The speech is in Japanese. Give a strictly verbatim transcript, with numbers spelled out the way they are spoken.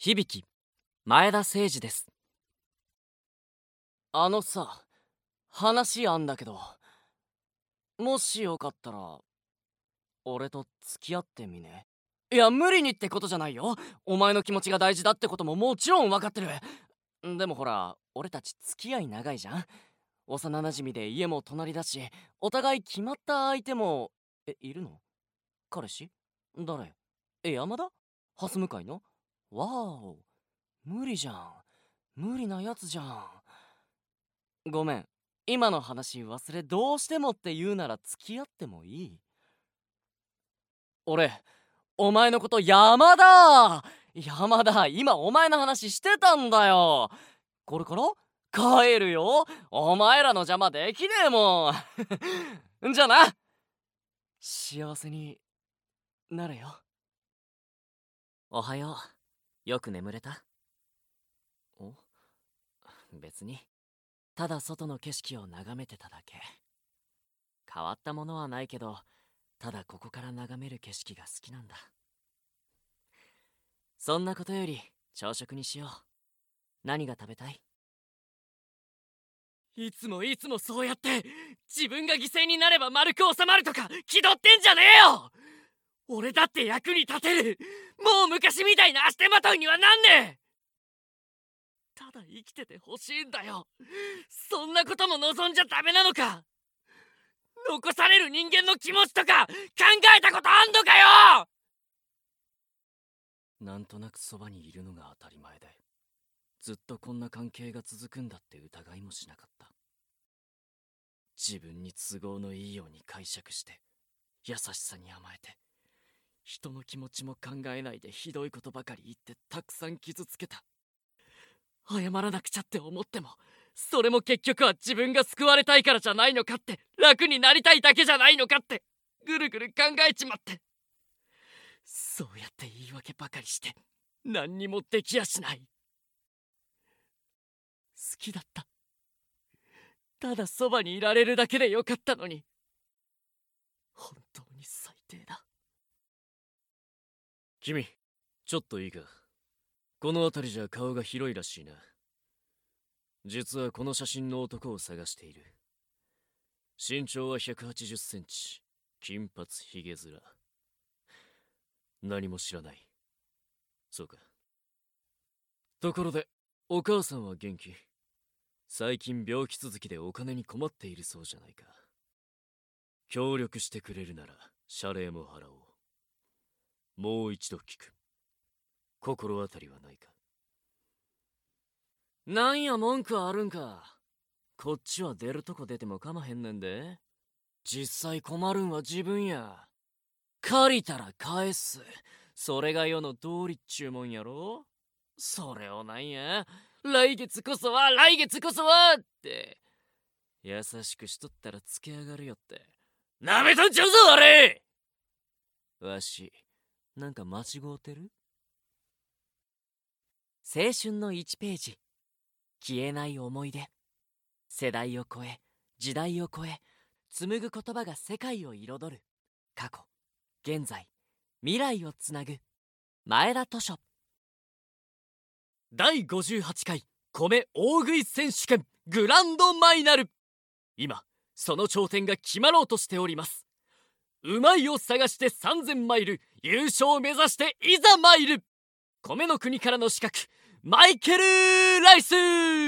響前田誠二です。あのさ、話あんだけど、もしよかったら俺と付き合ってみね。いや、無理にってことじゃないよ。お前の気持ちが大事だってことももちろん分かってる。でもほら、俺たち付き合い長いじゃん。幼なじみで家も隣だし、お互い決まった相手も。え、いるの？彼氏？誰？え、山田？蓮向かいの？わーお、無理じゃん。無理なやつじゃん。ごめん、今の話忘れ、どうしてもって言うなら付き合ってもいい？俺、お前のこと山田山田、今お前の話してたんだよ。これから帰るよ。お前らの邪魔できねえもんじゃあな。幸せになれよ。おはよう。よく眠れた？お？別に、ただ外の景色を眺めてただけ。変わったものはないけど、ただここから眺める景色が好きなんだ。そんなことより朝食にしよう。何が食べたい？いつもいつもそうやって自分が犠牲になれば丸く収まるとか気取ってんじゃねえよ。俺だって役に立てる。もう昔みたいな足手まといにはなんねえ。ただ生きててほしいんだよ。そんなことも望んじゃダメなのか？残される人間の気持ちとか考えたことあんのかよ。なんとなくそばにいるのが当たり前で、ずっとこんな関係が続くんだって疑いもしなかった。自分に都合のいいように解釈して優しさに甘えて、人の気持ちも考えないでひどいことばかり言ってたくさん傷つけた。謝らなくちゃって思っても、それも結局は自分が救われたいからじゃないのかって、楽になりたいだけじゃないのかってぐるぐる考えちまって、そうやって言い訳ばかりして何にもできやしない。好きだった。ただそばにいられるだけでよかったのに。本当に最低だ。君、ちょっといいか。この辺りじゃ顔が広いらしいな。実はこの写真の男を探している。身長はひゃくはちじゅっセンチ、金髪ひげ面。何も知らない。そうか。ところで、お母さんは元気？最近病気続きでお金に困っているそうじゃないか。協力してくれるなら謝礼も払おう。もう一度聞く。心当たりはないか？なんや文句あるんか。こっちは出るとこ出てもかまへんねんで。実際困るんは自分や。借りたら返す。それが世の通りっちゅうもんやろ。それをなんや、来月こそは来月こそはって優しくしとったらつけ上がるよって。なめとんちゃうぞあれ。わしなんか間違うてる？青春のいちページ、消えない思い出。世代を超え時代を超え紡ぐ言葉が世界を彩る。過去、現在、未来をつなぐ前田図書。だいごじゅうはちかい米大食い選手権グランドマイナル。今その頂点が決まろうとしております。うまいを探してさんぜんマイル、優勝を目指していざマイル。米の国からの資格、マイケル・ライス。